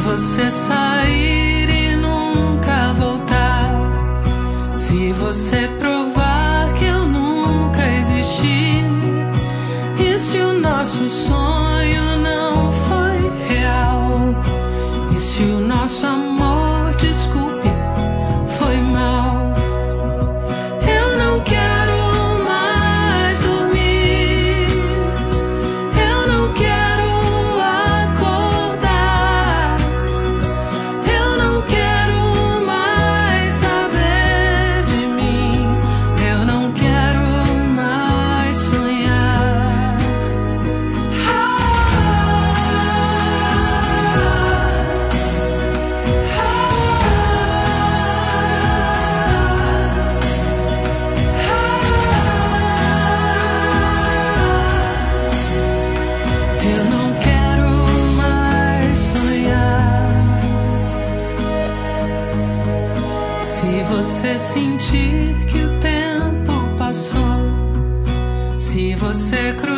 você sair e nunca voltar, se você provar que eu nunca existi, e se o nosso sonho não foi real, e se o nosso amor, desculpe, foi mal. Eu não quero mais dormir, eu não quero acordar, eu não quero mais saber de mim, eu não quero mais sonhar. Eu não quero mais sonhar. Se você sentir que o tempo passou, se você cruzar